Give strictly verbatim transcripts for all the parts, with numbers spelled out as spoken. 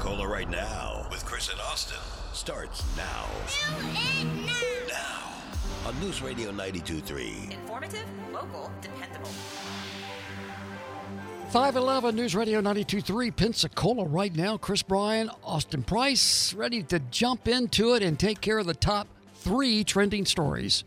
Pensacola right now with Chris and Austin starts now. now. Now. On News Radio ninety-two point three. Informative, local, dependable. five eleven News Radio ninety-two point three, Pensacola right now. Chris Bryan, Austin Price, ready to jump into it and take care of the top three trending stories.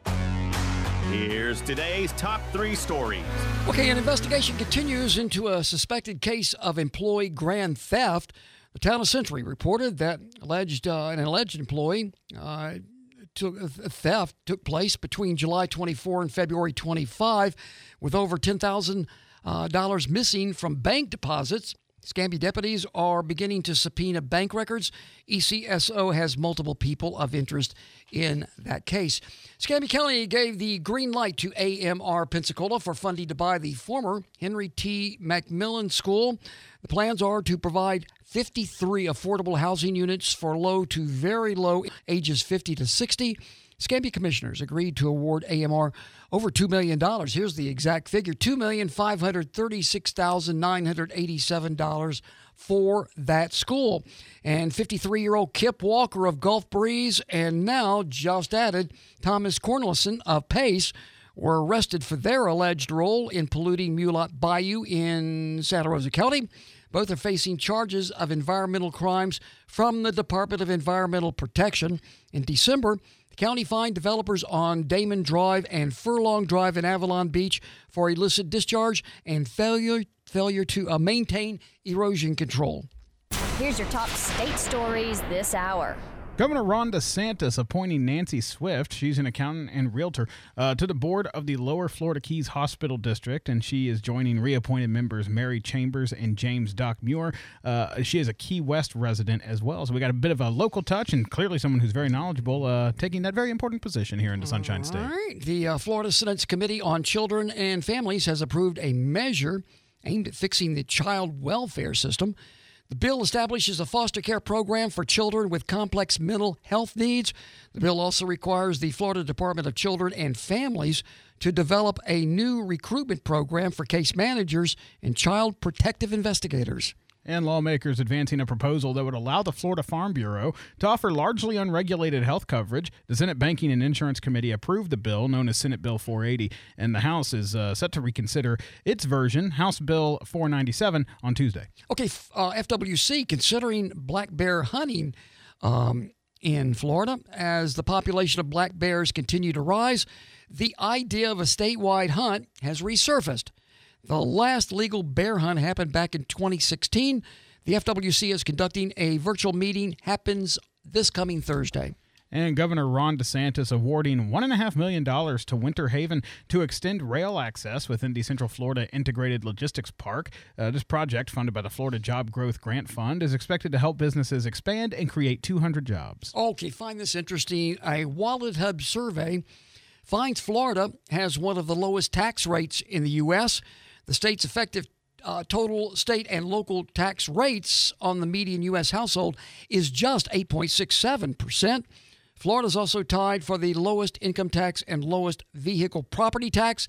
Here's today's top three stories. Okay, an investigation continues into a suspected case of employee grand theft. The town of Century reported that alleged uh, an alleged employee uh, took, uh, theft took place between July twenty-fourth and February twenty-fifth, with over ten thousand uh, dollars missing from bank deposits. Escambia deputies are beginning to subpoena bank records. E C S O has multiple people of interest in that case. Escambia County gave the green light to A M R Pensacola for funding to buy the former Henry T. McMillan School. The plans are to provide fifty-three affordable housing units for low to very low ages fifty to sixty. Escambia commissioners agreed to award A M R over two million dollars. Here's the exact figure, two million five hundred thirty-six thousand nine hundred eighty-seven dollars for that school. And fifty-three-year-old Kip Walker of Gulf Breeze and now just added Thomas Cornelison of Pace were arrested for their alleged role in polluting Mulat Bayou in Santa Rosa County. Both are facing charges of environmental crimes from the Department of Environmental Protection. In December, the county fined developers on Damon Drive and Furlong Drive in Avalon Beach for illicit discharge and failure failure to uh, maintain erosion control. Here's your top state stories this hour. Governor Ron DeSantis appointing Nancy Swift, she's an accountant and realtor, uh, to the board of the Lower Florida Keys Hospital District, and she is joining reappointed members Mary Chambers and James Doc Muir. Uh, she is a Key West resident as well, so we got a bit of a local touch and clearly someone who's very knowledgeable uh, taking that very important position here in the Sunshine State. All right. The uh, Florida Senate's Committee on Children and Families has approved a measure aimed at fixing the child welfare system. The bill establishes a foster care program for children with complex mental health needs. The bill also requires the Florida Department of Children and Families to develop a new recruitment program for case managers and child protective investigators. And lawmakers advancing a proposal that would allow the Florida Farm Bureau to offer largely unregulated health coverage. The Senate Banking and Insurance Committee approved the bill, known as Senate Bill four eighty, and the House is uh, set to reconsider its version, House Bill four ninety-seven, on Tuesday. Okay, uh, F W C considering black bear hunting um, in Florida as the population of black bears continue to rise. The idea of a statewide hunt has resurfaced. The last legal bear hunt happened back in twenty sixteen. The F W C is conducting a virtual meeting, happens this coming Thursday. And Governor Ron DeSantis awarding one point five million dollars to Winter Haven to extend rail access within the Central Florida Integrated Logistics Park. Uh, this project, funded by the Florida Job Growth Grant Fund, is expected to help businesses expand and create two hundred jobs. Okay, find this interesting. A Wallet Hub survey finds Florida has one of the lowest tax rates in the U S The state's effective uh, total state and local tax rates on the median U S household is just eight point six seven percent. Florida's also tied for the lowest income tax and lowest vehicle property tax.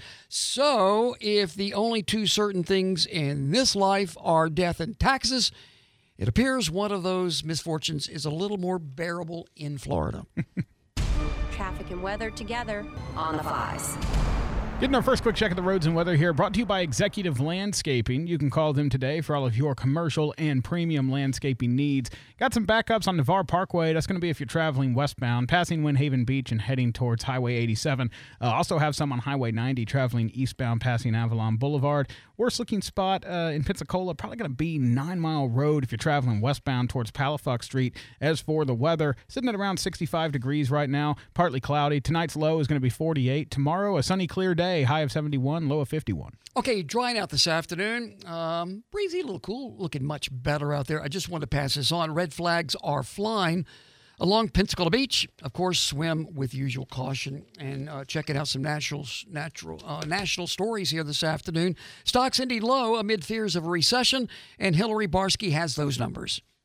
So if the only two certain things in this life are death and taxes, it appears one of those misfortunes is a little more bearable in Florida. Traffic and weather together on the fives. Getting our first quick check of the roads and weather here, brought to you by Executive Landscaping. You can call them today for all of your commercial and premium landscaping needs. Got some backups on Navarre Parkway. That's going to be if you're traveling westbound, passing Windhaven Beach and heading towards Highway eighty-seven. Uh, also have some on Highway ninety, traveling eastbound, passing Avalon Boulevard. Worst looking spot uh, in Pensacola, probably going to be Nine Mile Road if you're traveling westbound towards Palafox Street. As for the weather, sitting at around sixty-five degrees right now, partly cloudy. Tonight's low is going to be forty-eight. Tomorrow, a sunny, clear day, high of seventy-one, low of fifty-one. Okay, drying out this afternoon. Um, breezy, a little cool, looking much better out there. I just wanted to pass this on. Red flags are flying along Pensacola Beach. Of course, swim with usual caution and uh, checking out some natural, natural, uh, national stories here this afternoon. Stocks ending low amid fears of a recession, and Hillary Barsky has those numbers.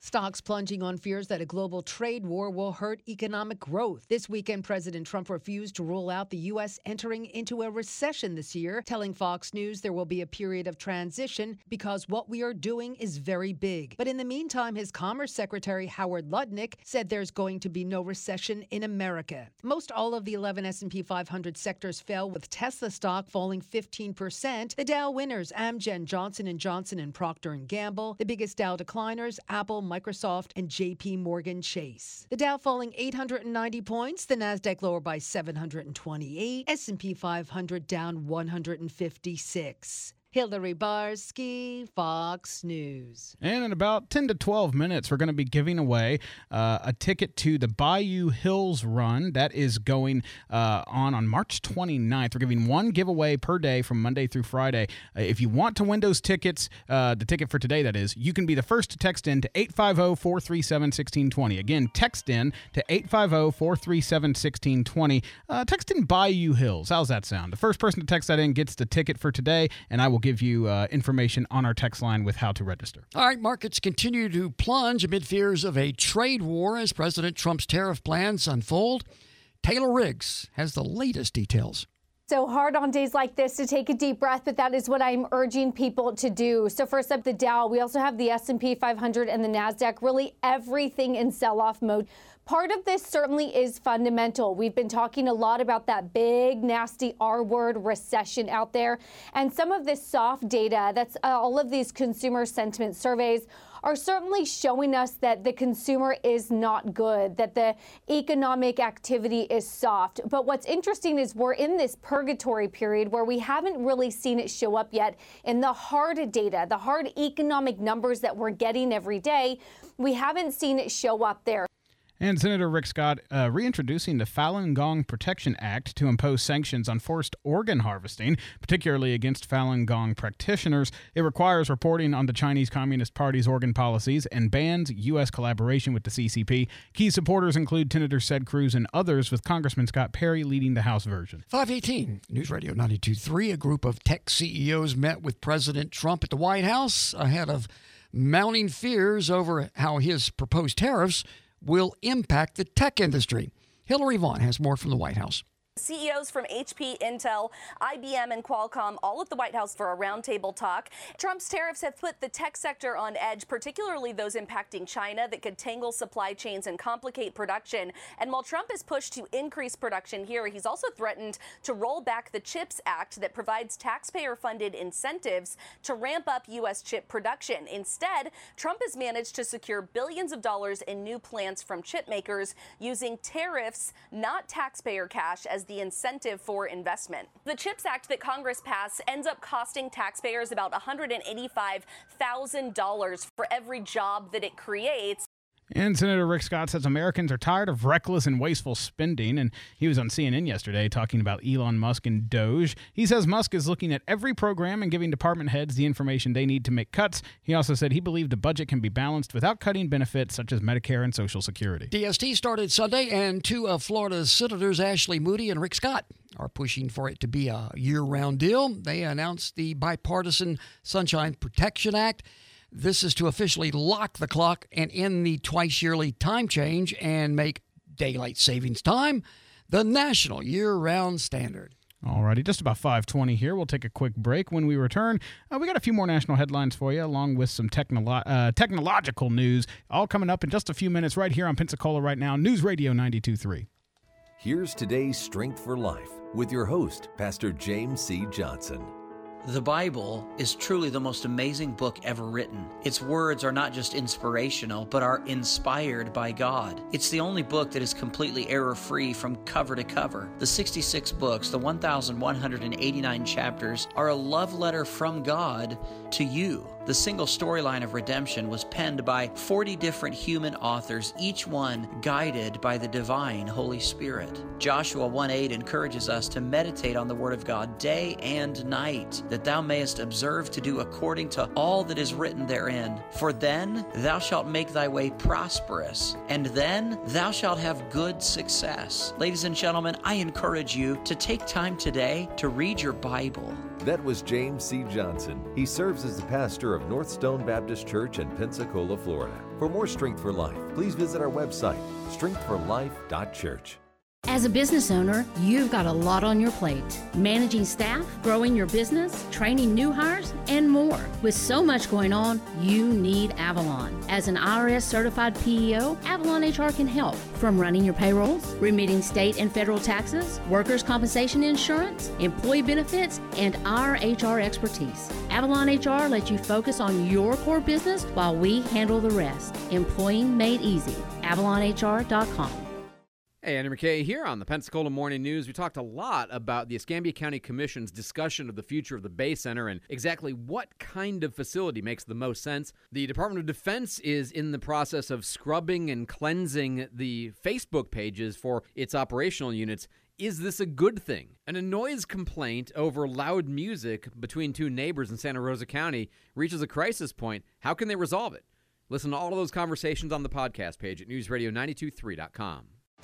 Stocks plunging on fears that a global trade war will hurt economic growth. This weekend, President Trump refused to rule out the U S entering into a recession this year, telling Fox News there will be a period of transition because what we are doing is very big. But in the meantime, his Commerce Secretary Howard Lutnick said there's going to be no recession in America. Most all of the eleven S and P five hundred sectors fell, with Tesla stock falling fifteen percent. The Dow winners, Amgen, Johnson and Johnson, and Procter and Gamble. The biggest Dow decliners, Apple, Microsoft, and J P Morgan Chase. The Dow falling eight hundred ninety points, the Nasdaq lower by seven hundred twenty-eight, S and P five hundred down one hundred fifty-six. Hillary Barsky, Fox News. And in about ten to twelve minutes, we're going to be giving away uh, a ticket to the Bayou Hills Run. That is going uh, on on March twenty-ninth. We're giving one giveaway per day from Monday through Friday. Uh, if you want to win those tickets, uh, the ticket for today, that is, you can be the first to text in to eight five zero, four three seven, one six two zero. Again, text in to eight five zero, four three seven, one six two zero. Uh, text in Bayou Hills. How's that sound? The first person to text that in gets the ticket for today, and I will give you uh, information on our text line with how to register. All right, markets continue to plunge amid fears of a trade war as President Trump's tariff plans unfold. Taylor Riggs has the latest details. So hard on days like this to take a deep breath, but that is what I'm urging people to do. So first up, the Dow. We also have the S and P five hundred and the Nasdaq, really everything in sell-off mode. Part of this certainly is fundamental. We've been talking a lot about that big, nasty R word, recession out there. And some of this soft data, that's uh, all of these consumer sentiment surveys, are certainly showing us that the consumer is not good, that the economic activity is soft. But what's interesting is we're in this purgatory period where we haven't really seen it show up yet in the hard data, the hard economic numbers that we're getting every day. We haven't seen it show up there. And Senator Rick Scott uh, reintroducing the Falun Gong Protection Act to impose sanctions on forced organ harvesting, particularly against Falun Gong practitioners. It requires reporting on the Chinese Communist Party's organ policies and bans U S collaboration with the C C P. Key supporters include Senator Ted Cruz and others, with Congressman Scott Perry leading the House version. five eighteen, News Radio ninety-two point three. A group of tech C E Os met with President Trump at the White House ahead of mounting fears over how his proposed tariffs will impact the tech industry. Hillary Vaughn has more from the White House. C E Os from H P, Intel, I B M, and Qualcomm all at the White House for a roundtable talk. Trump's tariffs have put the tech sector on edge, particularly those impacting China, that could tangle supply chains and complicate production. And while Trump has pushed to increase production here, he's also threatened to roll back the CHIPS Act that provides taxpayer-funded incentives to ramp up U S chip production. Instead, Trump has managed to secure billions of dollars in new plants from chip makers using tariffs, not taxpayer cash, as the incentive for investment. The CHIPS Act that Congress passed ends up costing taxpayers about one hundred eighty-five thousand dollars for every job that it creates. And Senator Rick Scott says Americans are tired of reckless and wasteful spending, and he was on C N N yesterday talking about Elon Musk and Doge. He says Musk is looking at every program and giving department heads the information they need to make cuts. He also said he believed the budget can be balanced without cutting benefits such as Medicare and Social Security. D S T started Sunday, and two of Florida's senators, Ashley Moody and Rick Scott, are pushing for it to be a year-round deal. They announced the bipartisan Sunshine Protection Act. This is to officially lock the clock and end the twice-yearly time change and make daylight savings time the national year-round standard. Alrighty, just about five twenty here. We'll take a quick break. When we return, uh, we got a few more national headlines for you, along with some technolo- uh, technological news, all coming up in just a few minutes right here on Pensacola Right Now, News Radio ninety-two point three. Here's today's Strength for Life with your host, Pastor James C. Johnson. The Bible is truly the most amazing book ever written. Its words are not just inspirational, but are inspired by God. It's the only book that is completely error-free from cover to cover. The sixty-six books, the one thousand one hundred eighty-nine chapters, are a love letter from God to you. The single storyline of redemption was penned by forty different human authors, each one guided by the divine Holy Spirit. Joshua one eight encourages us to meditate on the Word of God day and night, that thou mayest observe to do according to all that is written therein. For then thou shalt make thy way prosperous, and then thou shalt have good success. Ladies and gentlemen, I encourage you to take time today to read your Bible. That was James C. Johnson. He serves as the pastor of North Stone Baptist Church in Pensacola, Florida. For more Strength for Life, please visit our website, strength for life dot church. As a business owner, you've got a lot on your plate. Managing staff, growing your business, training new hires, and more. With so much going on, you need Avalon. As an I R S certified P E O, Avalon H R can help. From running your payrolls, remitting state and federal taxes, workers' compensation insurance, employee benefits, and our H R expertise. Avalon H R lets you focus on your core business while we handle the rest. Employing made easy. avalon h r dot com. Hey, Andrew McKay here on the Pensacola Morning News. We talked a lot about the Escambia County Commission's discussion of the future of the Bay Center and exactly what kind of facility makes the most sense. The Department of Defense is in the process of scrubbing and cleansing the Facebook pages for its operational units. Is this a good thing? And a noise complaint over loud music between two neighbors in Santa Rosa County reaches a crisis point. How can they resolve it? Listen to all of those conversations on the podcast page at news radio nine two three dot com.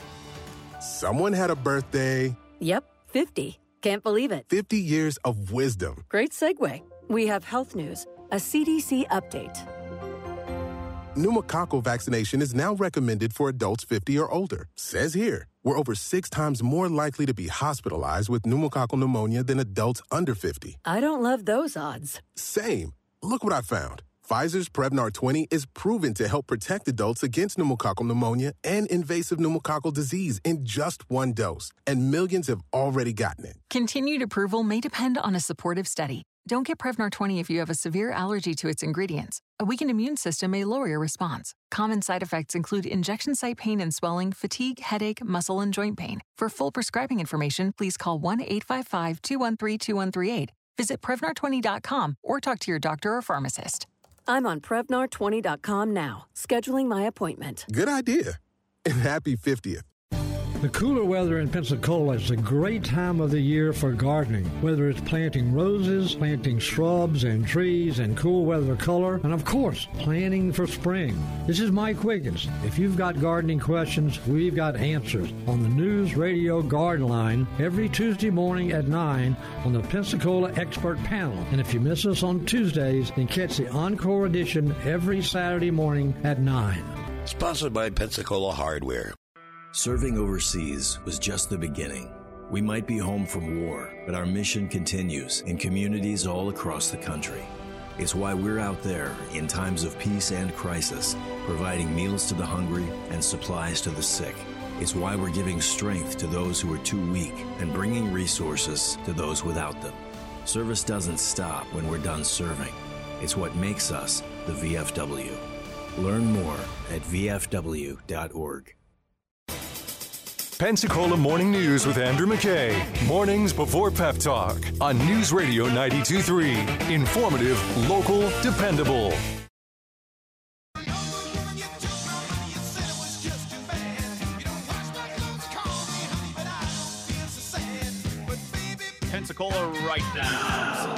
Someone had a birthday. Yep, fifty. Can't believe it. fifty years of wisdom. Great segue. We have health news, a C D C update. Pneumococcal vaccination is now recommended for adults fifty or older. Says here, we're over six times more likely to be hospitalized with pneumococcal pneumonia than adults under fifty. I don't love those odds. Same. Look what I found. Pfizer's Prevnar twenty is proven to help protect adults against pneumococcal pneumonia and invasive pneumococcal disease in just one dose, and millions have already gotten it. Continued approval may depend on a supportive study. Don't get Prevnar twenty if you have a severe allergy to its ingredients. A weakened immune system may lower your response. Common side effects include injection site pain and swelling, fatigue, headache, muscle, and joint pain. For full prescribing information, please call one eight five five, two one three, two one three eight. Visit Prevnar twenty dot com or talk to your doctor or pharmacist. I'm on Prevnar twenty dot com now, scheduling my appointment. Good idea. And happy fiftieth. The cooler weather in Pensacola is a great time of the year for gardening, whether it's planting roses, planting shrubs and trees and cool weather color, and of course, planning for spring. This is Mike Wiggins. If you've got gardening questions, we've got answers on the News Radio Garden Line every Tuesday morning at nine on the Pensacola Expert Panel. And if you miss us on Tuesdays, then catch the encore edition every Saturday morning at nine. Sponsored by Pensacola Hardware. Serving overseas was just the beginning. We might be home from war, but our mission continues in communities all across the country. It's why we're out there in times of peace and crisis, providing meals to the hungry and supplies to the sick. It's why we're giving strength to those who are too weak and bringing resources to those without them. Service doesn't stop when we're done serving. It's what makes us the V F W. Learn more at v f w dot org. Pensacola Morning News with Andrew McKay. Mornings before Pep Talk on News Radio ninety-two point three. Informative, local, dependable. Pensacola right now.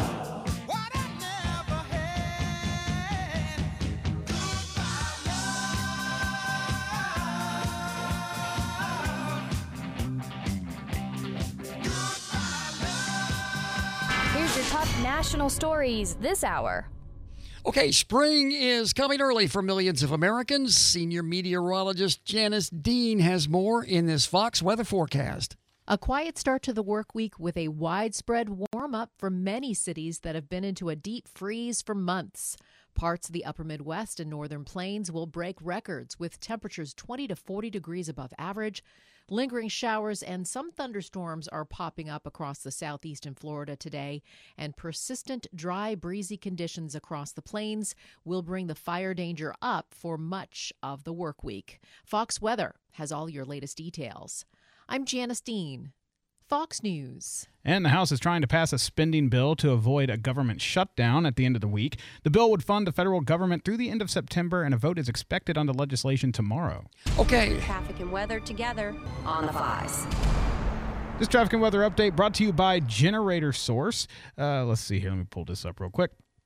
Here's your top national stories this hour. Okay, spring is coming early for millions of Americans. Senior meteorologist Janice Dean has more in this Fox weather forecast. A quiet start to the work week with a widespread warm-up for many cities that have been into a deep freeze for months. Parts of the upper Midwest and northern plains will break records with temperatures twenty to forty degrees above average. Lingering showers and some thunderstorms are popping up across the southeastern Florida today, and persistent dry, breezy conditions across the plains will bring the fire danger up for much of the work week. Fox Weather has all your latest details. I'm Janice Dean, Fox News. And the House is trying to pass a spending bill to avoid a government shutdown at the end of the week. The bill would fund the federal government through the end of September, and a vote is expected on the legislation tomorrow. Okay. Traffic and weather together on the Fives. This traffic and weather update brought to you by Generator Source. Uh, let's see here. Let me pull this up real quick.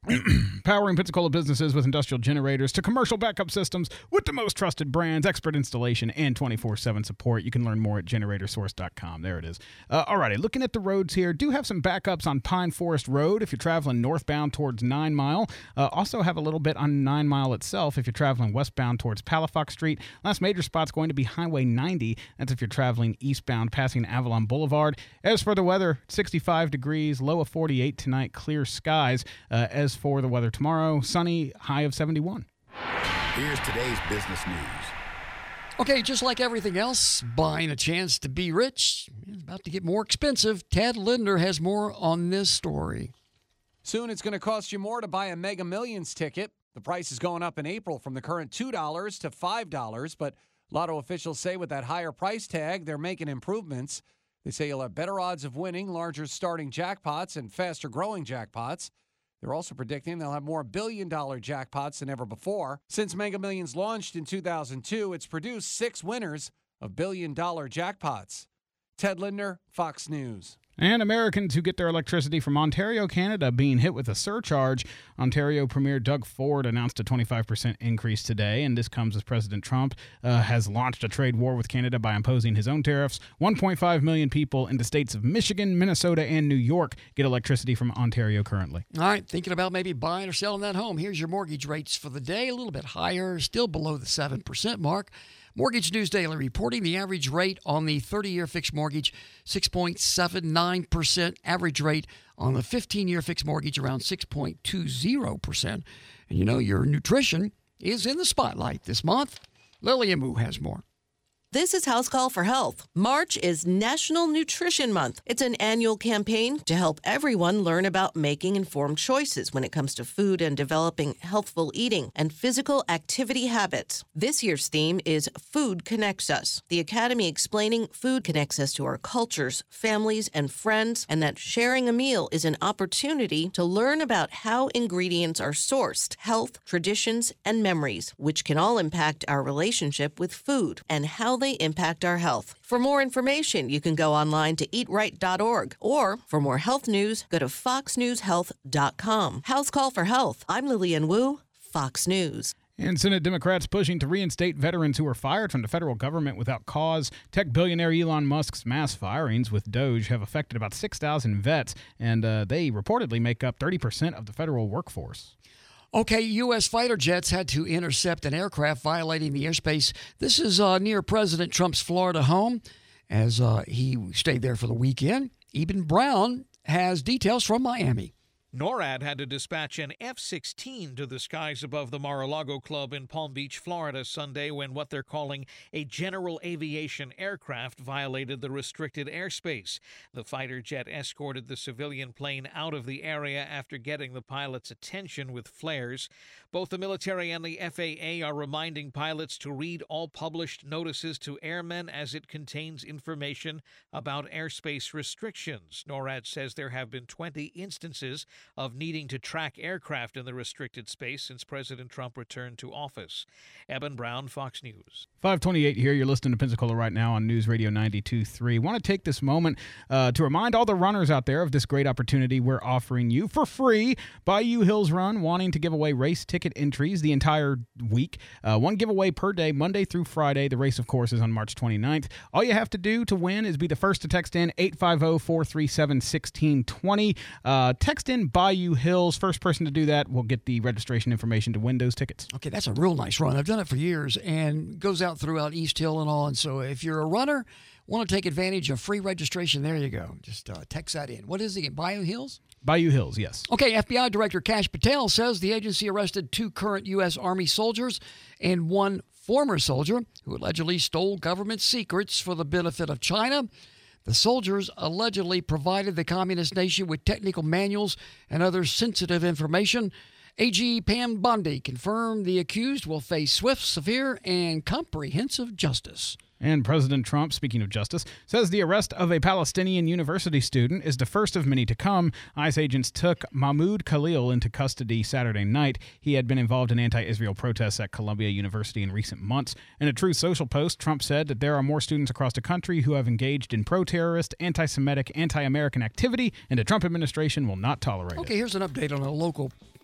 Powering Pensacola businesses with industrial generators to commercial backup systems with the most trusted brands, expert installation, and twenty-four seven support. You can learn more at generator source dot com. There it is. Uh, all righty, looking at the roads here, do have some backups on Pine Forest Road if you're traveling northbound towards Nine Mile. Uh, also have a little bit on Nine Mile itself if you're traveling westbound towards Palafox Street. Last major spot's going to be Highway ninety. That's if you're traveling eastbound passing Avalon Boulevard. As for the weather, sixty-five degrees, low of forty-eight tonight, clear skies. Uh, as for the weather tomorrow, sunny, high of seventy-one. Here's today's business news. Okay, just like everything else, buying a chance to be rich is about to get more expensive. Ted Linder has more on this story. Soon it's going to cost you more to buy a Mega Millions ticket. The price is going up in April from the current two dollars to five dollars, but Lotto officials say with that higher price tag, they're making improvements. They say you'll have better odds of winning, larger starting jackpots, and faster growing jackpots. They're also predicting they'll have more billion-dollar jackpots than ever before. Since Mega Millions launched in two thousand two, it's produced six winners of billion-dollar jackpots. Ted Linder, Fox News. And Americans who get their electricity from Ontario, Canada, being hit with a surcharge. Ontario Premier Doug Ford announced a twenty-five percent increase today, and this comes as President Trump uh, has launched a trade war with Canada by imposing his own tariffs. one point five million people in the states of Michigan, Minnesota, and New York get electricity from Ontario currently. All right, thinking about maybe buying or selling that home. Here's your mortgage rates for the day, a little bit higher, still below the seven percent mark. Mortgage News Daily reporting the average rate on the thirty-year fixed mortgage, six point seven nine percent. Average rate on the fifteen-year fixed mortgage, around six point two zero percent. And you know, your nutrition is in the spotlight this month. Lillian Wu has more. This is House Call for Health. March is National Nutrition Month. It's an annual campaign to help everyone learn about making informed choices when it comes to food and developing healthful eating and physical activity habits. This year's theme is Food Connects Us. The Academy explaining food connects us to our cultures, families, and friends, and that sharing a meal is an opportunity to learn about how ingredients are sourced, health, traditions, and memories, which can all impact our relationship with food and how they impact our health. For more information, you can go online to eat right dot org, or for more health news, go to fox news health dot com. House Call for Health. I'm Lillian Wu, Fox News. And Senate Democrats pushing to reinstate veterans who were fired from the federal government without cause. Tech billionaire Elon Musk's mass firings with Doge have affected about six thousand vets, and uh, they reportedly make up thirty percent of the federal workforce. Okay, U S fighter jets had to intercept an aircraft violating the airspace. This is uh, near President Trump's Florida home, as uh, he stayed there for the weekend. Eben Brown has details from Miami. NORAD had to dispatch an F sixteen to the skies above the Mar-a-Lago Club in Palm Beach, Florida, Sunday when what they're calling a general aviation aircraft violated the restricted airspace. The fighter jet escorted the civilian plane out of the area after getting the pilot's attention with flares. Both the military and the F A A are reminding pilots to read all published notices to airmen as it contains information about airspace restrictions. NORAD says there have been twenty instances of needing to track aircraft in the restricted space since President Trump returned to office. Eben Brown, Fox News. five twenty-eight here. You're listening to Pensacola right now on News Radio ninety-two point three. Want to take this moment uh, to remind all the runners out there of this great opportunity we're offering you for free. Bayou Hills Run, wanting to give away race ticket entries the entire week. Uh, one giveaway per day, Monday through Friday. The race, of course, is on March twenty-ninth. All you have to do to win is be the first to text in eight five zero, four three seven, one six two zero. Uh, text in Bayou Hills. First person to do that will get the registration information to win those tickets. Okay, that's a real nice run. I've done it for years and goes out throughout East Hill and all. And so if you're a runner, want to take advantage of free registration, there you go. Just uh, text that in. What is it again? Bayou Hills? Bayou Hills, yes. Okay, F B I Director Kash Patel says the agency arrested two current U S. Army soldiers and one former soldier who allegedly stole government secrets for the benefit of China. The soldiers allegedly provided the communist nation with technical manuals and other sensitive information. A G Pam Bondi confirmed the accused will face swift, severe, and comprehensive justice. And President Trump, speaking of justice, says the arrest of a Palestinian university student is the first of many to come. ICE agents took Mahmoud Khalil into custody Saturday night. He had been involved in anti-Israel protests at Columbia University in recent months. In a Truth Social post, Trump said that there are more students across the country who have engaged in pro-terrorist, anti-Semitic, anti-American activity, and the Trump administration will not tolerate okay, it. Here's an update on a local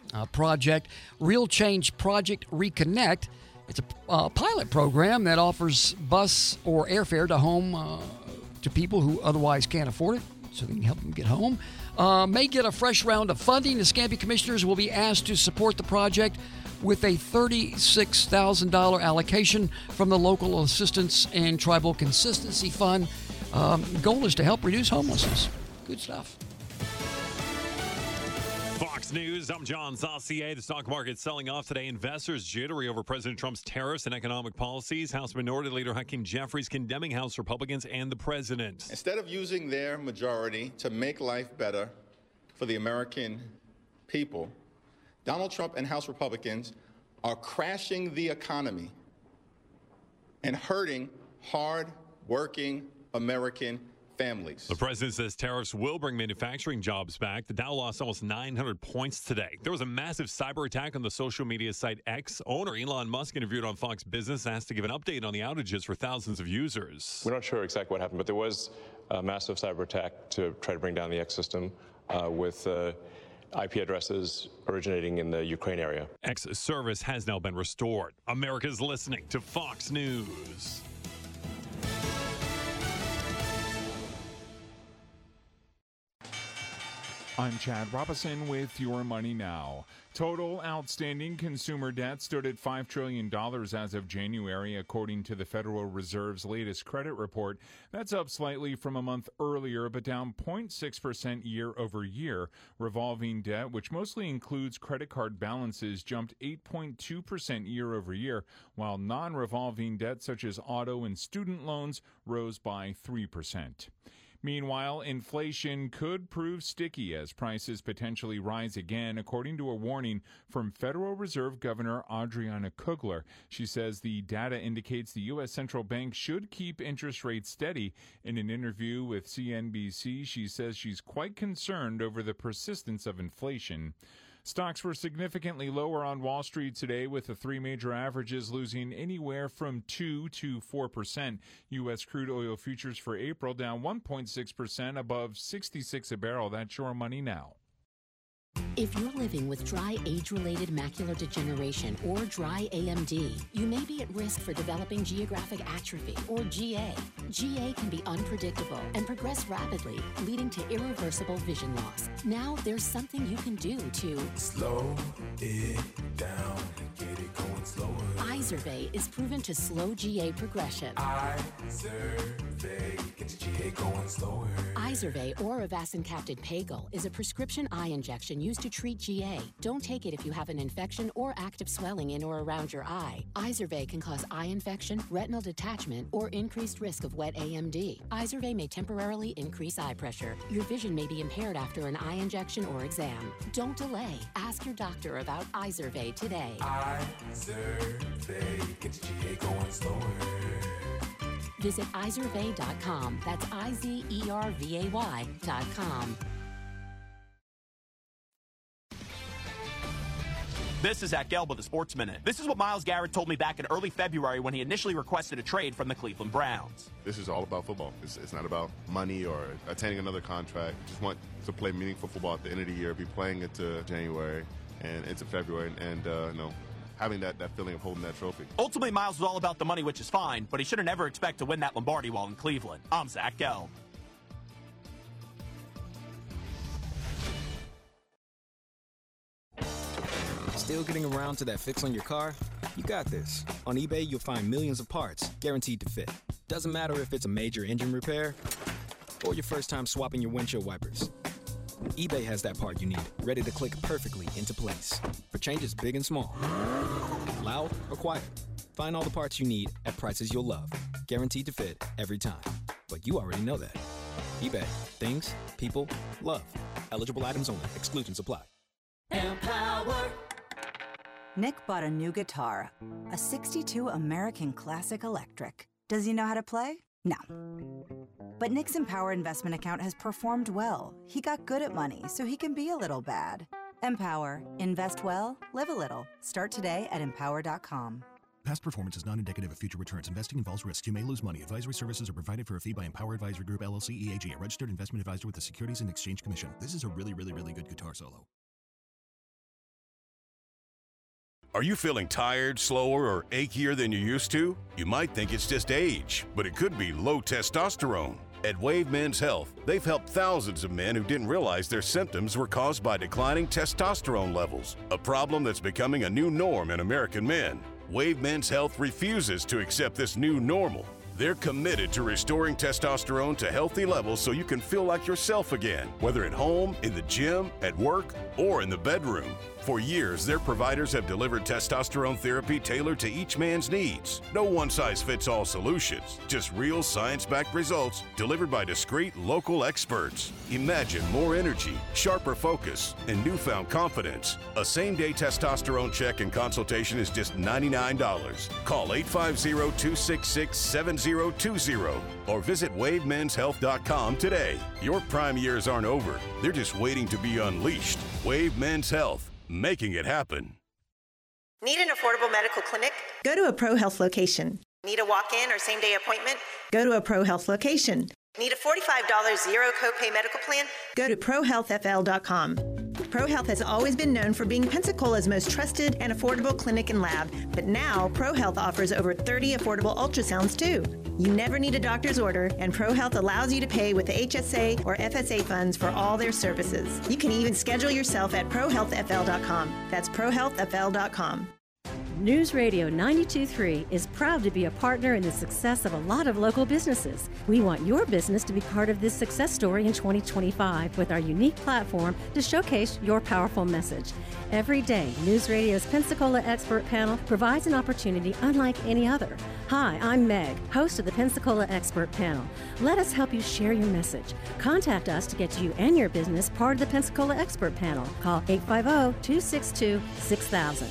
uh, project, Real Change Project Reconnect. It's a uh, pilot program that offers bus or airfare to home uh, to people who otherwise can't afford it, so they can help them get home. Uh, may get a fresh round of funding. The Escambia Commissioners will be asked to support the project with a thirty-six thousand dollars allocation from the Local Assistance and Tribal Consistency Fund. Um, the goal is to help reduce homelessness. Good stuff. Fox News, I'm John Saucier. The stock market selling off today. Investors jittery over President Trump's tariffs and economic policies. House Minority Leader Hakeem Jeffries condemning House Republicans and the president. Instead of using their majority to make life better for the American people, Donald Trump and House Republicans are crashing the economy and hurting hard-working American families. The president says tariffs will bring manufacturing jobs back. The Dow lost almost nine hundred points today. There was a massive cyber attack on the social media site X. Owner Elon Musk, interviewed on Fox Business, asked to give an update on the outages for thousands of users. We're not sure exactly what happened, but there was a massive cyber attack to try to bring down the X system uh, with uh, I P addresses originating in the Ukraine area. X service has now been restored. America's listening to Fox News. I'm Chad Robinson with Your Money Now. Total outstanding consumer debt stood at five trillion dollars as of January, according to the Federal Reserve's latest credit report. That's up slightly from a month earlier, but down zero point six percent year over year. Revolving debt, which mostly includes credit card balances, jumped eight point two percent year over year, while non-revolving debt such as auto and student loans rose by three percent. Meanwhile, inflation could prove sticky as prices potentially rise again, according to a warning from Federal Reserve Governor Adriana Kugler. She says the data indicates the U S central bank should keep interest rates steady. In an interview with C N B C, she says she's quite concerned over the persistence of inflation. Stocks were significantly lower on Wall Street today, with the three major averages losing anywhere from two to four percent. U S crude oil futures for April down one point six percent above sixty-six a barrel. That's Your Money Now. If you're living with dry age-related macular degeneration or dry A M D, you may be at risk for developing geographic atrophy or G A. G A can be unpredictable and progress rapidly, leading to irreversible vision loss. Now there's something you can do to slow it down, get it going slower. Izervay is proven to slow G A progression. Izervay gets G A going slower. Izervay or avacincaptad pagel is a prescription eye injection used to treat G A. Don't take it if you have an infection or active swelling in or around your eye. Izervay can cause eye infection, retinal detachment, or increased risk of wet A M D. Izervay may temporarily increase eye pressure. Your vision may be impaired after an eye injection or exam. Don't delay. Ask your doctor about Izervay today. Izervay gets G A going slower. Visit izervay dot com. That's I Z E R V A Y dot com. This is Zach Gelb with the Sports Minute. This is what Myles Garrett told me back in early February when he initially requested a trade from the Cleveland Browns. This is all about football. It's, it's not about money or attaining another contract. Just want to play meaningful football at the end of the year, be playing into January and into February, and uh, you know, having that, that feeling of holding that trophy. Ultimately, Myles was all about the money, which is fine, but he should have never expect to win that Lombardi while in Cleveland. I'm Zach Gelb. Still getting around to that fix on your car? You got this. On eBay, you'll find millions of parts guaranteed to fit. Doesn't matter if it's a major engine repair or your first time swapping your windshield wipers. eBay has that part you need, ready to click perfectly into place for changes big and small, loud or quiet. Find all the parts you need at prices you'll love, guaranteed to fit every time. But you already know that. eBay. Things, people, love. Eligible items only. Exclusions apply. Empower. Nick bought a new guitar, a sixty-two American Classic Electric. Does he know how to play? No. But Nick's Empower investment account has performed well. He got good at money, so he can be a little bad. Empower. Invest well, live a little. Start today at empower dot com. Past performance is not indicative of future returns. Investing involves risks. You may lose money. Advisory services are provided for a fee by Empower Advisory Group, L L C, E A G, a registered investment advisor with the Securities and Exchange Commission. This is a really, really, really good guitar solo. Are you feeling tired, slower, or achier than you used to? You might think it's just age, but it could be low testosterone. At Wave Men's Health, they've helped thousands of men who didn't realize their symptoms were caused by declining testosterone levels, a problem that's becoming a new norm in American men. Wave Men's Health refuses to accept this new normal. They're committed to restoring testosterone to healthy levels so you can feel like yourself again, whether at home, in the gym, at work, or in the bedroom. For years, their providers have delivered testosterone therapy tailored to each man's needs. No one-size-fits-all solutions, just real science-backed results delivered by discreet local experts. Imagine more energy, sharper focus, and newfound confidence. A same-day testosterone check and consultation is just ninety-nine dollars. Call eight five zero, two six six, seven zero two zero or visit wave mens health dot com today. Your prime years aren't over. They're just waiting to be unleashed. Wave Men's Health. Making it happen. Need an affordable medical clinic? Go to a ProHealth location. Need a walk-in or same-day appointment? Go to a ProHealth location. Need a forty-five dollars zero copay medical plan? Go to pro health f l dot com. ProHealth has always been known for being Pensacola's most trusted and affordable clinic and lab, but now ProHealth offers over thirty affordable ultrasounds too. You never need a doctor's order, and ProHealth allows you to pay with the H S A or F S A funds for all their services. You can even schedule yourself at pro health f l dot com. That's pro health f l dot com. News Radio ninety-two point three is proud to be a partner in the success of a lot of local businesses. We want your business to be part of this success story in twenty twenty-five with our unique platform to showcase your powerful message. Every day, News Radio's Pensacola Expert Panel provides an opportunity unlike any other. Hi, I'm Meg, host of the Pensacola Expert Panel. Let us help you share your message. Contact us to get you and your business part of the Pensacola Expert Panel. Call eight five zero, two six two, six thousand.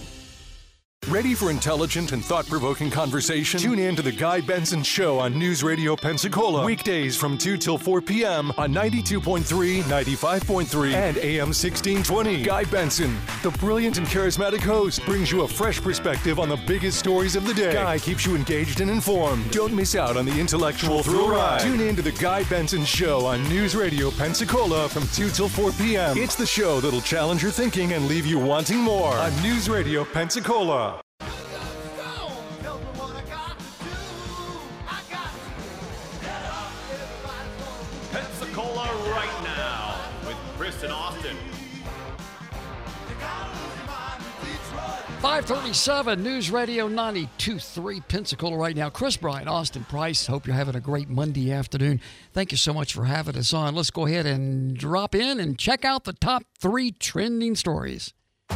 Ready for intelligent and thought-provoking conversation? Tune in to The Guy Benson Show on News Radio Pensacola. Weekdays from two till four p.m. on ninety-two point three, ninety-five point three, and A M sixteen twenty. Guy Benson, the brilliant and charismatic host, brings you a fresh perspective on the biggest stories of the day. Guy keeps you engaged and informed. Don't miss out on the intellectual thrill ride. Tune in to The Guy Benson Show on News Radio Pensacola from two till four p.m. It's the show that'll challenge your thinking and leave you wanting more on News Radio Pensacola. Pensacola right now with Chris and Austin. five thirty-seven News Radio ninety-two point three Pensacola right now. Chris Bryant, Austin Price. Hope you're having a great Monday afternoon. Thank you so much for having us on. Let's go ahead and drop in and check out the top three trending stories.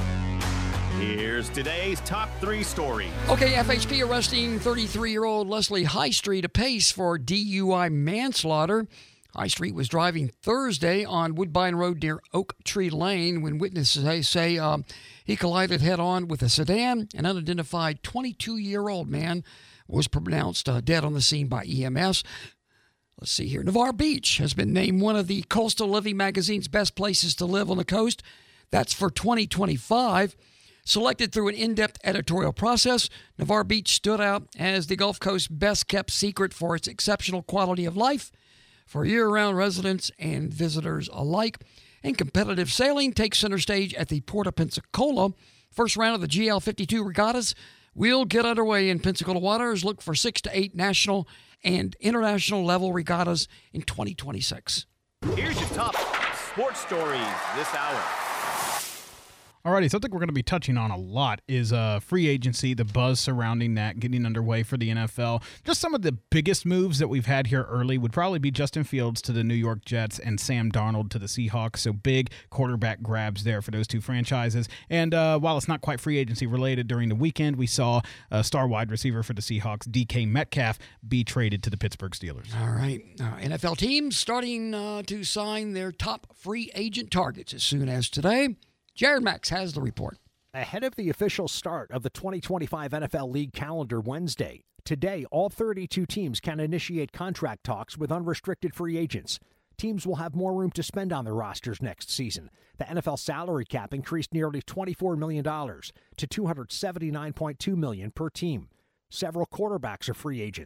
Here's today's top three stories. Okay, F H P arresting thirty-three-year-old Leslie High Street apace for D U I manslaughter. High Street was driving Thursday on Woodbine Road near Oak Tree Lane when witnesses say um, he collided head-on with a sedan. An unidentified twenty-two-year-old man was pronounced uh, dead on the scene by E M S. Let's see here. Navarre Beach has been named one of the Coastal Living magazine's best places to live on the coast. That's for twenty twenty-five. Selected through an in-depth editorial process, Navarre Beach stood out as the Gulf Coast's best-kept secret for its exceptional quality of life for year-round residents and visitors alike. And competitive sailing takes center stage at the Port of Pensacola. First round of the G L fifty-two regattas will get underway in Pensacola waters. Look for six to eight national and international level regattas in twenty twenty-six. Here's your top sports stories this hour. Alrighty, something we're going to be touching on a lot is uh, free agency, the buzz surrounding that, getting underway for the N F L. Just some of the biggest moves that we've had here early would probably be Justin Fields to the New York Jets and Sam Darnold to the Seahawks. So big quarterback grabs there for those two franchises. And uh, while it's not quite free agency related, during the weekend we saw a star wide receiver for the Seahawks, D K Metcalf, be traded to the Pittsburgh Steelers. All right. Uh, N F L teams starting uh, to sign their top free agent targets as soon as today. Jared Max has the report. Ahead of the official start of the twenty twenty-five N F L League calendar Wednesday, today all thirty-two teams can initiate contract talks with unrestricted free agents. Teams will have more room to spend on their rosters next season. The N F L salary cap increased nearly twenty-four million dollars to two hundred seventy-nine point two million dollars per team. Several quarterbacks are free agents.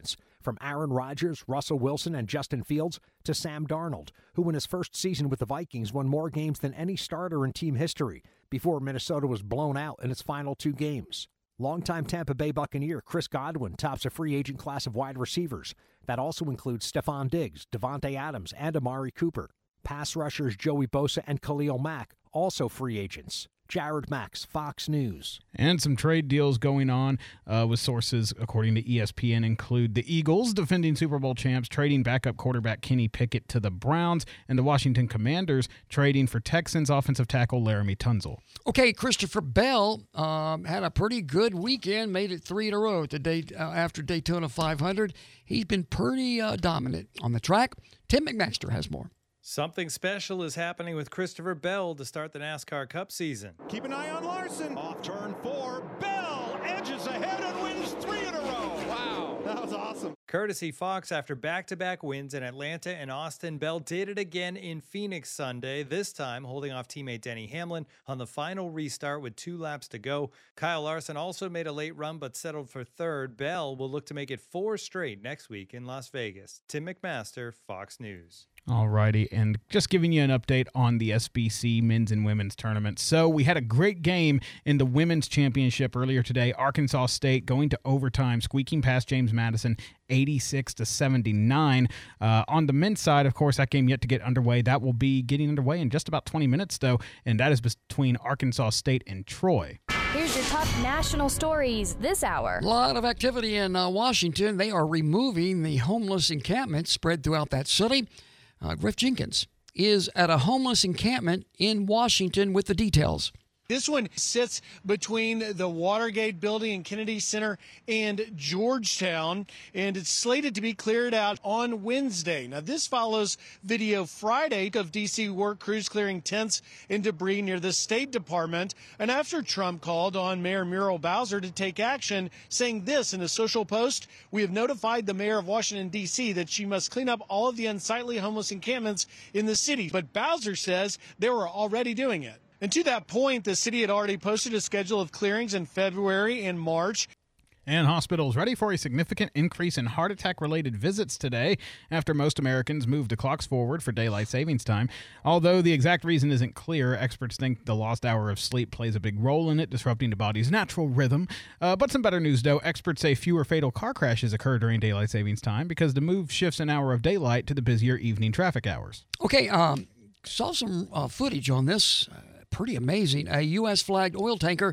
From Aaron Rodgers, Russell Wilson, and Justin Fields to Sam Darnold, who in his first season with the Vikings won more games than any starter in team history before Minnesota was blown out in its final two games. Longtime Tampa Bay Buccaneer Chris Godwin tops a free agent class of wide receivers. That also includes Stephon Diggs, Devontae Adams, and Amari Cooper. Pass rushers Joey Bosa and Khalil Mack, also free agents. Jared Max, Fox News. And some trade deals going on uh, with sources, according to E S P N, include the Eagles, defending Super Bowl champs, trading backup quarterback Kenny Pickett to the Browns, and the Washington Commanders trading for Texans offensive tackle Laramie Tunzel. Okay, Christopher Bell um, had a pretty good weekend, made it three in a row at the day, uh, after Daytona five hundred. He's been pretty uh, dominant on the track. Tim McMaster has more. Something special is happening with Christopher Bell to start the NASCAR Cup season. Keep an eye on Larson. Off turn four. Bell edges ahead and wins three in a row. Wow, that was awesome. Courtesy Fox, after back-to-back wins in Atlanta and Austin, Bell did it again in Phoenix Sunday, this time holding off teammate Denny Hamlin on the final restart with two laps to go. Kyle Larson also made a late run but settled for third. Bell will look to make it four straight next week in Las Vegas. Tim McMaster, Fox News. All righty, and just giving you an update on the S B C men's and women's tournament. So we had a great game in the women's championship earlier today. Arkansas State going to overtime, squeaking past James Madison eighty-six to seventy-nine. Uh, on the men's side, of course, that game yet to get underway. That will be getting underway in just about twenty minutes, though, and that is between Arkansas State and Troy. Here's your top national stories this hour. A lot of activity in uh, Washington. They are removing the homeless encampments spread throughout that city. Uh, Griff Jenkins is at a homeless encampment in Washington with the details. This one sits between the Watergate Building and Kennedy Center and Georgetown, and it's slated to be cleared out on Wednesday. Now, this follows video Friday of D C work crews clearing tents and debris near the State Department, and after Trump called on Mayor Muriel Bowser to take action, saying this in a social post: "We have notified the mayor of Washington, D C that she must clean up all of the unsightly homeless encampments in the city." But Bowser says they were already doing it. And to that point, the city had already posted a schedule of clearings in February and March. And hospitals ready for a significant increase in heart attack-related visits today after most Americans moved the clocks forward for daylight savings time. Although the exact reason isn't clear, experts think the lost hour of sleep plays a big role in it, disrupting the body's natural rhythm. Uh, but some better news, though. Experts say fewer fatal car crashes occur during daylight savings time because the move shifts an hour of daylight to the busier evening traffic hours. Okay, um, saw some uh, footage on this. Uh, pretty amazing. A U S flagged oil tanker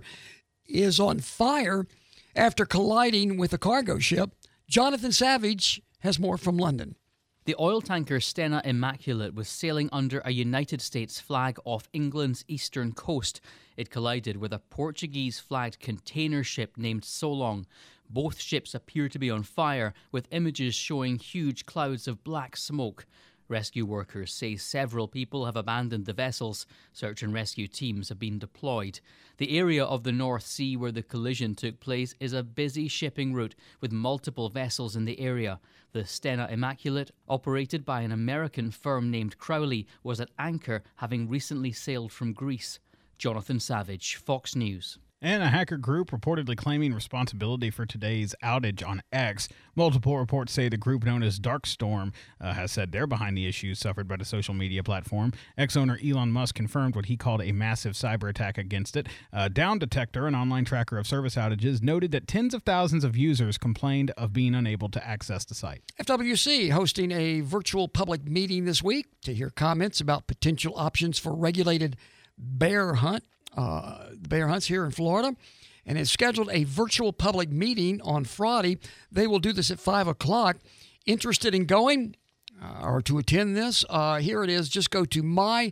is on fire after colliding with a cargo ship. Jonathan Savage has more from London. The oil tanker Stena Immaculate was sailing under a United States flag off England's eastern coast. It collided with a Portuguese-flagged container ship named Solong. Both ships appear to be on fire, with images showing huge clouds of black smoke. Rescue workers say several people have abandoned the vessels. Search and rescue teams have been deployed. The area of the North Sea where the collision took place is a busy shipping route with multiple vessels in the area. The Stena Immaculate, operated by an American firm named Crowley, was at anchor, having recently sailed from Greece. Jonathan Savage, Fox News. And a hacker group reportedly claiming responsibility for today's outage on X. Multiple reports say the group known as Darkstorm uh, has said they're behind the issues suffered by the social media platform. X owner Elon Musk confirmed what he called a massive cyber attack against it. Uh, Down Detector, an online tracker of service outages, noted that tens of thousands of users complained of being unable to access the site. F W C hosting a virtual public meeting this week to hear comments about potential options for regulated bear hunt. Uh, bear hunts here in Florida, and has scheduled a virtual public meeting on Friday. They will do this at five o'clock. Interested in going uh, or to attend this? Uh, here it is. Just go to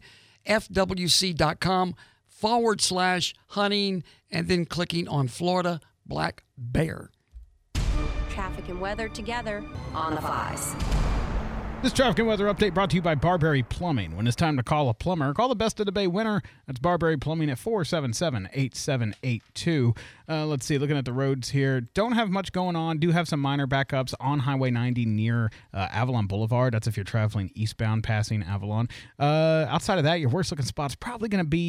myfwc.com forward slash hunting and then clicking on Florida Black Bear. Traffic and weather together on the Fives. This traffic and weather update brought to you by Barberry Plumbing. When it's time to call a plumber, call the best of the Bay winner. That's Barberry Plumbing at four seven seven, eight seven eight two. Uh, let's see, looking at the roads here. Don't have much going on. Do have some minor backups on Highway ninety near uh, Avalon Boulevard. That's if you're traveling eastbound passing Avalon. Uh, outside of that, your worst looking spot's probably going to be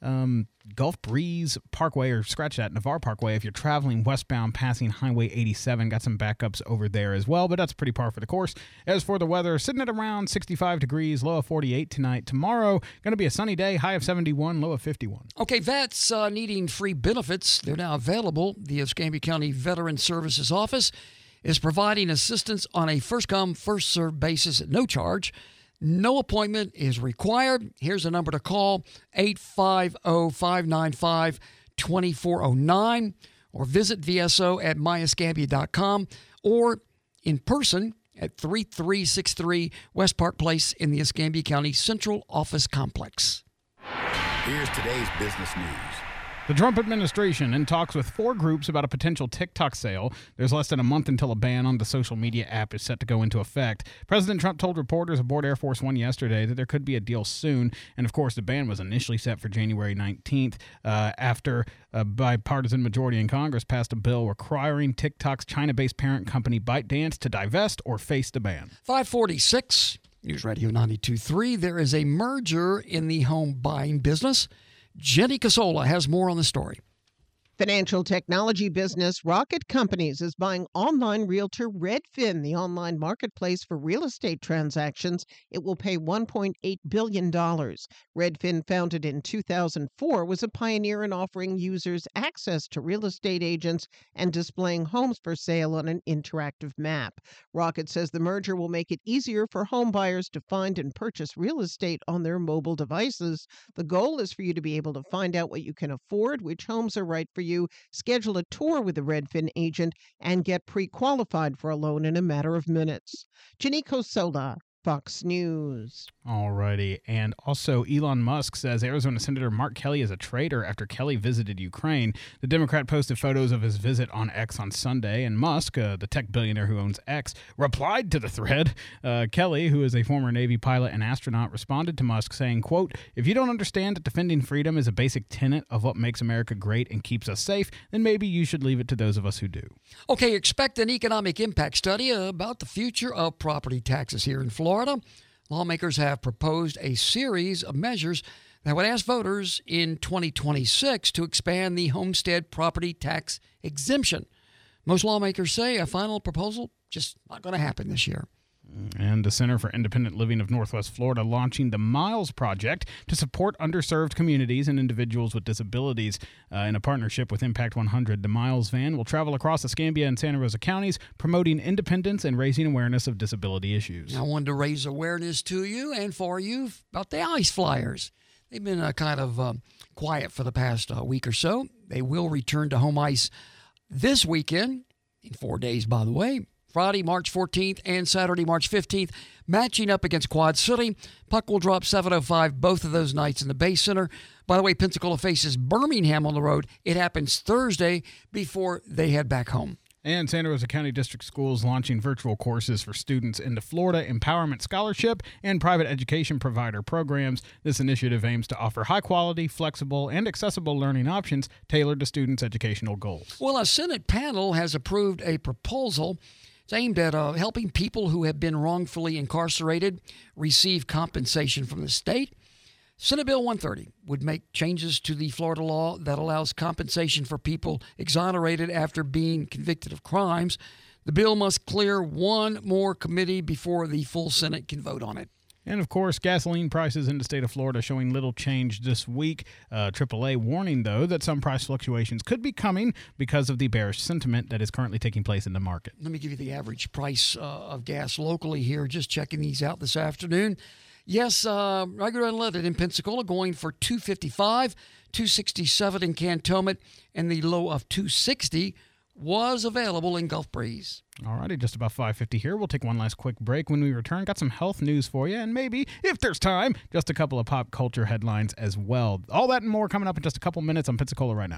um, Gulf Breeze Parkway, or scratch that, Navarre Parkway, if you're traveling westbound passing Highway eighty-seven. Got some backups over there as well, but that's pretty par for the course. As for the weather, sitting at around sixty-five degrees, low of forty-eight tonight. Tomorrow, going to be a sunny day, high of seventy-one, low of fifty-one. Okay, vets uh, needing free benefits, they're now available. The Escambia County Veteran Services Office is providing assistance on a first-come, first-served basis at no charge. No appointment is required. Here's a number to call, eight five zero, five nine five, two four zero nine, or visit V S O at my escambia dot com, or in person at thirty-three sixty-three West Park Place in the Escambia County Central Office Complex. Here's today's business news. The Trump administration in talks with four groups about a potential TikTok sale. There's less than a month until a ban on the social media app is set to go into effect. President Trump told reporters aboard Air Force One yesterday that there could be a deal soon. And, of course, the ban was initially set for January nineteenth uh, after a bipartisan majority in Congress passed a bill requiring TikTok's China-based parent company ByteDance to divest or face the ban. five forty-six, News Radio ninety-two point three. There is a merger in the home buying business. Jenny Casola has more on the story. Financial technology business Rocket Companies is buying online realtor Redfin, the online marketplace for real estate transactions. It will pay one point eight billion dollars. Redfin, founded in two thousand four, was a pioneer in offering users access to real estate agents and displaying homes for sale on an interactive map. Rocket says the merger will make it easier for home buyers to find and purchase real estate on their mobile devices. The goal is for you to be able to find out what you can afford, which homes are right for you, You schedule a tour with a Redfin agent, and get pre-qualified for a loan in a matter of minutes. Janiko Sola, Fox News. Alrighty. And also, Elon Musk says Arizona Senator Mark Kelly is a traitor after Kelly visited Ukraine. The Democrat posted photos of his visit on X on Sunday, and Musk, uh, the tech billionaire who owns X, replied to the thread. Uh, Kelly, who is a former Navy pilot and astronaut, responded to Musk saying, quote, "If you don't understand that defending freedom is a basic tenet of what makes America great and keeps us safe, then maybe you should leave it to those of us who do." Okay, expect an economic impact study about the future of property taxes here in Florida. Florida, lawmakers have proposed a series of measures that would ask voters in twenty twenty-six to expand the homestead property tax exemption. Most lawmakers say a final proposal just not going to happen this year. And the Center for Independent Living of Northwest Florida launching the Miles Project to support underserved communities and individuals with disabilities. Uh, in a partnership with Impact one hundred, the Miles van will travel across Escambia and Santa Rosa counties, promoting independence and raising awareness of disability issues. I wanted to raise awareness to you and for you about the Ice Flyers. They've been uh, kind of um, quiet for the past uh, week or so. They will return to home ice this weekend, in four days, by the way. Friday, March fourteenth, and Saturday, March fifteenth, matching up against Quad City. Puck will drop seven oh five both of those nights in the Bay Center. By the way, Pensacola faces Birmingham on the road. It happens Thursday before they head back home. And Santa Rosa County District Schools launching virtual courses for students in the Florida Empowerment Scholarship and private education provider programs. This initiative aims to offer high-quality, flexible, and accessible learning options tailored to students' educational goals. Well, a Senate panel has approved a proposal. It's aimed at uh, helping people who have been wrongfully incarcerated receive compensation from the state. Senate Bill one thirty would make changes to the Florida law that allows compensation for people exonerated after being convicted of crimes. The bill must clear one more committee before the full Senate can vote on it. And, of course, gasoline prices in the state of Florida showing little change this week. Uh, triple A warning, though, that some price fluctuations could be coming because of the bearish sentiment that is currently taking place in the market. Let me give you the average price uh, of gas locally here, just checking these out this afternoon. Yes, uh, regular unleaded in Pensacola going for two fifty-five, two sixty-seven in Cantonment, and the low of two sixty was available in Gulf Breeze. All righty, just about five fifty here. We'll take one last quick break. When we return, got some health news for you, and maybe, if there's time, just a couple of pop culture headlines as well. All that and more coming up in just a couple minutes on Pensacola Right Now.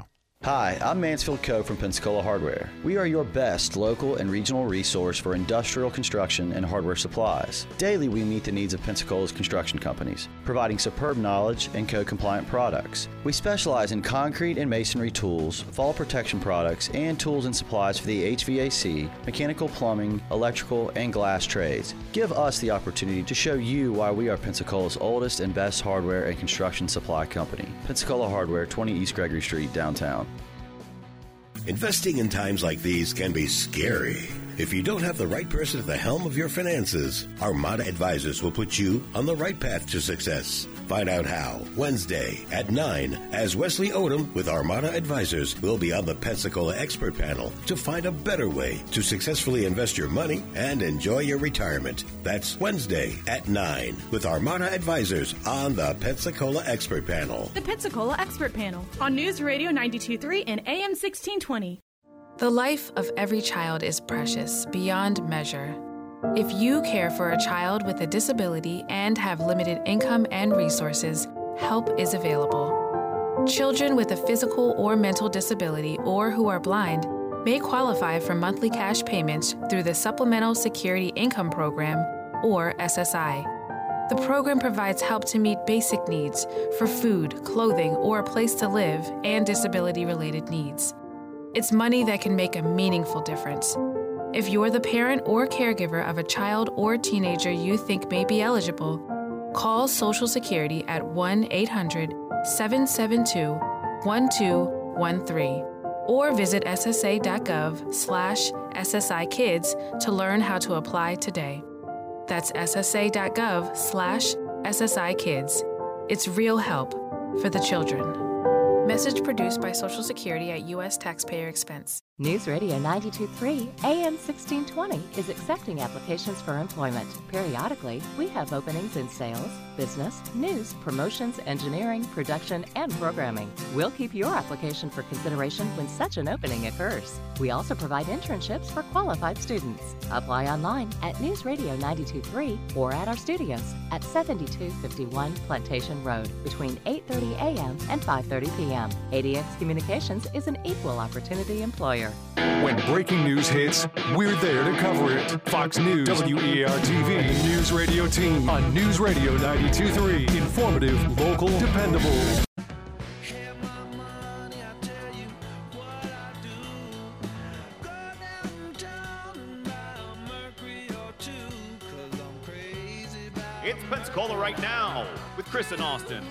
Hi, I'm Mansfield Coe from Pensacola Hardware. We are your best local and regional resource for industrial construction and hardware supplies. Daily, we meet the needs of Pensacola's construction companies, providing superb knowledge and code-compliant products. We specialize in concrete and masonry tools, fall protection products, and tools and supplies for the H V A C, mechanical, plumbing, electrical, and glass trades. Give us the opportunity to show you why we are Pensacola's oldest and best hardware and construction supply company. Pensacola Hardware, twenty East Gregory Street, downtown. Investing in times like these can be scary. If you don't have the right person at the helm of your finances, Armada Advisors will put you on the right path to success. Find out how Wednesday at nine as Wesley Odom with Armada Advisors will be on the Pensacola Expert Panel to find a better way to successfully invest your money and enjoy your retirement. That's Wednesday at nine with Armada Advisors on the Pensacola Expert Panel. The Pensacola Expert Panel on News Radio ninety-two point three and A M sixteen twenty. The life of every child is precious beyond measure. If you care for a child with a disability and have limited income and resources, help is available. Children with a physical or mental disability or who are blind may qualify for monthly cash payments through the Supplemental Security Income Program, or S S I. The program provides help to meet basic needs for food, clothing, or a place to live, and disability-related needs. It's money that can make a meaningful difference. If you're the parent or caregiver of a child or teenager you think may be eligible, call Social Security at one eight hundred seven seven two one two one three or visit ssa.gov slash SSI Kids to learn how to apply today. That's ssa.gov slash SSI Kids. It's real help for the children. Message produced by Social Security at U S taxpayer expense. News Radio ninety-two point three A M sixteen twenty is accepting applications for employment. Periodically, we have openings in sales, business, news, promotions, engineering, production, and programming. We'll keep your application for consideration when such an opening occurs. We also provide internships for qualified students. Apply online at News Radio ninety-two point three or at our studios at seventy-two fifty-one Plantation Road between eight thirty a m and five thirty p m A D X Communications is an equal opportunity employer. When breaking news hits, we're there to cover it. Fox News, W E A R T V, and the News Radio team on News Radio ninety-two point three. Informative, local, dependable. It's Pensacola Right Now with Chris and Austin.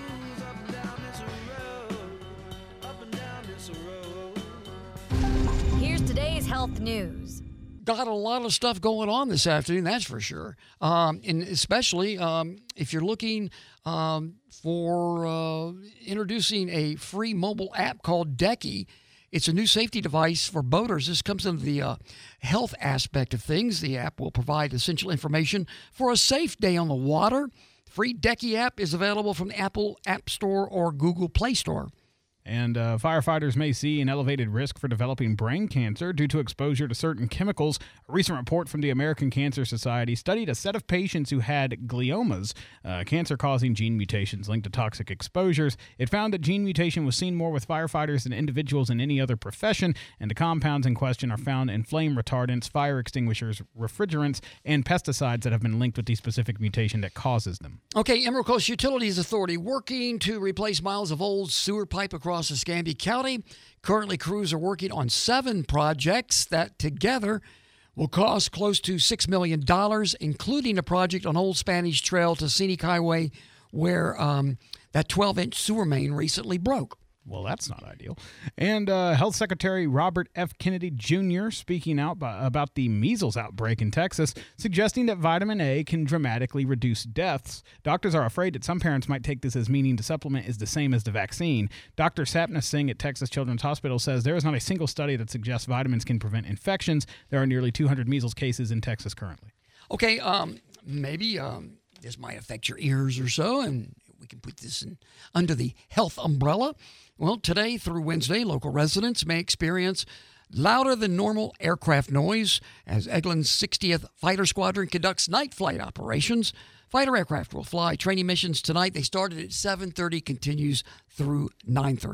Here's today's health news. Got a lot of stuff going on this afternoon, that's for sure. Um, and especially um, if you're looking um, for uh, introducing a free mobile app called Decky. It's a new safety device for boaters. This comes into the uh, health aspect of things. The app will provide essential information for a safe day on the water. Free Decky app is available from the Apple App Store or Google Play Store. And uh, firefighters may see an elevated risk for developing brain cancer due to exposure to certain chemicals. A recent report from the American Cancer Society studied a set of patients who had gliomas, uh, cancer-causing gene mutations linked to toxic exposures. It found that gene mutation was seen more with firefighters than individuals in any other profession, and the compounds in question are found in flame retardants, fire extinguishers, refrigerants, and pesticides that have been linked with the specific mutation that causes them. Okay, Emerald Coast Utilities Authority working to replace miles of old sewer pipe across Escambia County. Currently, crews are working on seven projects that together will cost close to six million dollars, including a project on Old Spanish Trail to Scenic Highway where um, that twelve-inch sewer main recently broke. Well, that's not ideal. And uh, Health Secretary Robert F. Kennedy Junior speaking out by, about the measles outbreak in Texas, suggesting that vitamin A can dramatically reduce deaths. Doctors are afraid that some parents might take this as meaning the supplement is the same as the vaccine. Doctor Sapna Singh at Texas Children's Hospital says there is not a single study that suggests vitamins can prevent infections. There are nearly two hundred measles cases in Texas currently. Okay, um, maybe um, this might affect your ears or so, and we can put this in under the health umbrella. Well, today through Wednesday, local residents may experience louder than normal aircraft noise as Eglin's sixtieth Fighter Squadron conducts night flight operations. Fighter aircraft will fly training missions tonight. They started at seven thirty, continues through nine thirty.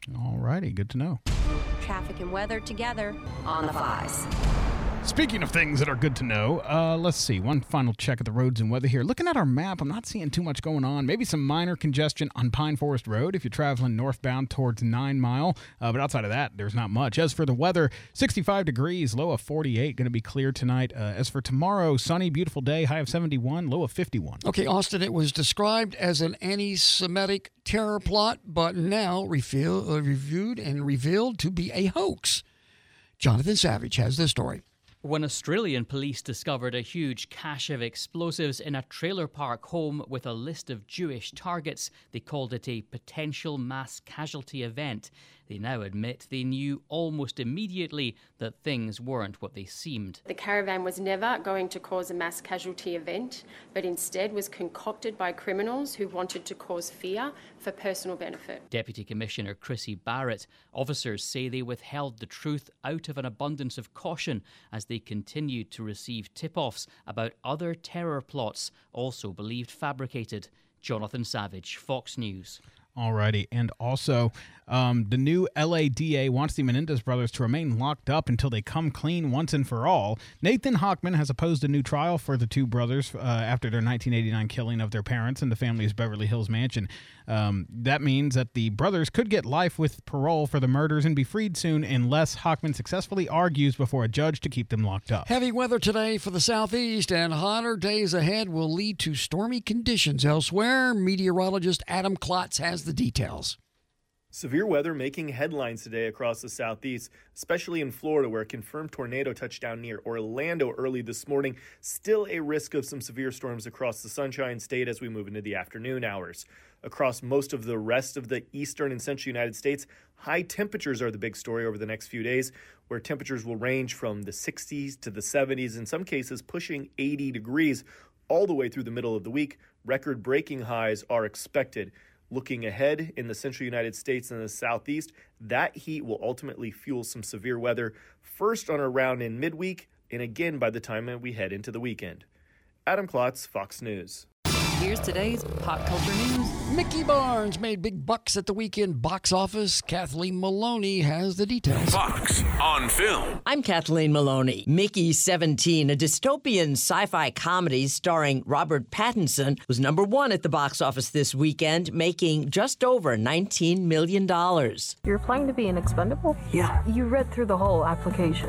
All righty, good to know. Traffic and weather together on the Fox. Speaking of things that are good to know, uh, let's see. One final check at the roads and weather here. Looking at our map, I'm not seeing too much going on. Maybe some minor congestion on Pine Forest Road if you're traveling northbound towards Nine Mile. Uh, but outside of that, there's not much. As for the weather, sixty-five degrees, low of forty-eight. Going to be clear tonight. Uh, as for tomorrow, sunny, beautiful day, high of seventy-one, low of fifty-one. Okay, Austin, it was described as an anti-Semitic terror plot, but now reveal, uh, reviewed and revealed to be a hoax. Jonathan Savage has the story. When Australian police discovered a huge cache of explosives in a trailer park home with a list of Jewish targets, they called it a potential mass casualty event. They now admit they knew almost immediately that things weren't what they seemed. The caravan was never going to cause a mass casualty event, but instead was concocted by criminals who wanted to cause fear for personal benefit. Deputy Commissioner Chrissy Barrett. Officers say they withheld the truth out of an abundance of caution as they continued to receive tip-offs about other terror plots, also believed fabricated. Jonathan Savage, Fox News. Alrighty, and also um, the new L A D A wants the Menendez brothers to remain locked up until they come clean once and for all. Nathan Hochman has opposed a new trial for the two brothers uh, after their nineteen eighty-nine killing of their parents in the family's Beverly Hills mansion. Um, that means that the brothers could get life with parole for the murders and be freed soon unless Hochman successfully argues before a judge to keep them locked up. Heavy weather today for the southeast, and hotter days ahead will lead to stormy conditions elsewhere. Meteorologist Adam Klotz has the details. Severe weather making headlines today across the southeast, especially in Florida, where a confirmed tornado touched down near Orlando early this morning. Still a risk of some severe storms across the Sunshine State as we move into the afternoon hours. Across most of the rest of the eastern and central United States, high temperatures are the big story over the next few days, where temperatures will range from the sixties to the seventies, in some cases pushing eighty degrees all the way through the middle of the week. Record-breaking highs are expected. Looking ahead in the central United States and the southeast, that heat will ultimately fuel some severe weather, first on around in midweek and again by the time we head into the weekend. Adam Klotz, Fox News. Here's today's pop culture news. Mickey Barnes made big bucks at the weekend box office. Kathleen Maloney has the details. Fox on Film. I'm Kathleen Maloney. Mickey seventeen, a dystopian sci-fi comedy starring Robert Pattinson, was number one at the box office this weekend, making just over nineteen million dollars. You're applying to be an expendable? Yeah. You read through the whole application.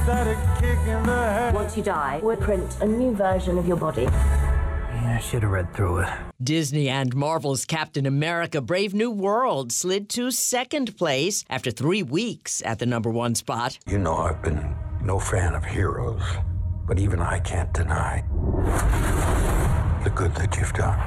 Once you die, we'll print a new version of your body. I should have read through it. Disney and Marvel's Captain America Brave New World slid to second place after three weeks at the number one spot. You know I've been no fan of heroes, but even I can't deny the good that you've done.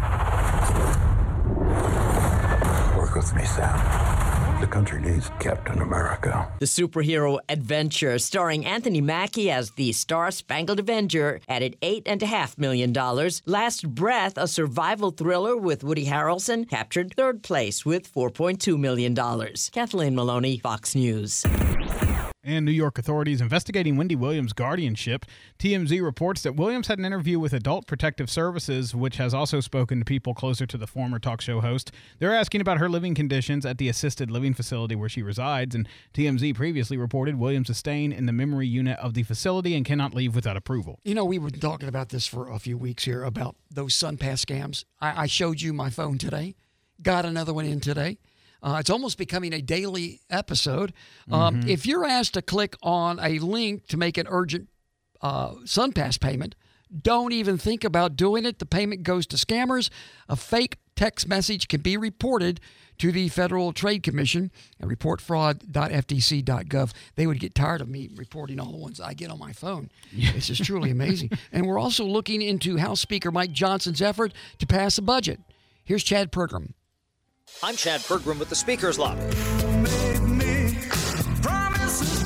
Work with me, Sam. The country needs Captain America. The superhero adventure, starring Anthony Mackie as the Star-Spangled Avenger, added eight point five million dollars. Last Breath, a survival thriller with Woody Harrelson, captured third place with four point two million dollars. Kathleen Maloney, Fox News. And New York authorities investigating Wendy Williams' guardianship. T M Z reports that Williams had an interview with Adult Protective Services, which has also spoken to people closer to the former talk show host. They're asking about her living conditions at the assisted living facility where she resides, and T M Z previously reported Williams is staying in the memory unit of the facility and cannot leave without approval. You know, we were talking about this for a few weeks here about those SunPass scams. I, I showed you my phone today. Got another one in today. Uh, it's almost becoming a daily episode. Um, Mm-hmm. If you're asked to click on a link to make an urgent uh, SunPass payment, don't even think about doing it. The payment goes to scammers. A fake text message can be reported to the Federal Trade Commission at report fraud dot f t c dot gov. They would get tired of me reporting all the ones I get on my phone. It's just truly amazing. And we're also looking into House Speaker Mike Johnson's effort to pass a budget. Here's Chad Pergram. I'm Chad Pergram with the Speaker's Lobby. Promises, promises.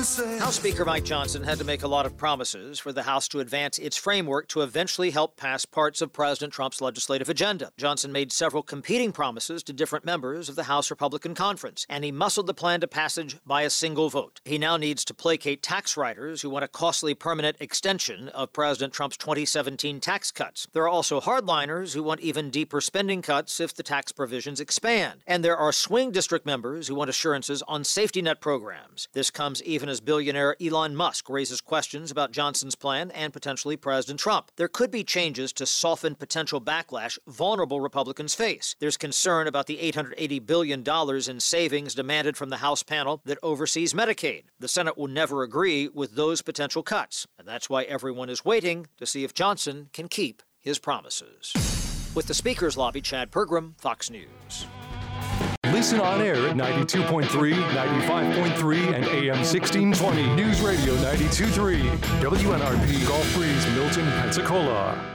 House Speaker Mike Johnson had to make a lot of promises for the House to advance its framework to eventually help pass parts of President Trump's legislative agenda. Johnson made several competing promises to different members of the House Republican Conference, and he muscled the plan to passage by a single vote. He now needs to placate tax writers who want a costly permanent extension of President Trump's twenty seventeen tax cuts. There are also hardliners who want even deeper spending cuts if the tax provisions expand. And there are swing district members who want assurances on safety net programs. This comes even as billionaire Elon Musk raises questions about Johnson's plan and potentially President Trump. There could be changes to soften potential backlash vulnerable Republicans face. There's concern about the eight hundred eighty billion dollars in savings demanded from the House panel that oversees Medicaid. The Senate will never agree with those potential cuts, and that's why everyone is waiting to see if Johnson can keep his promises. With the Speaker's Lobby, Chad Pergram, Fox News. Listen on air at ninety-two point three, ninety-five point three, and A M sixteen twenty. News Radio ninety-two point three. W N R P, Gulf Breeze, Milton, Pensacola.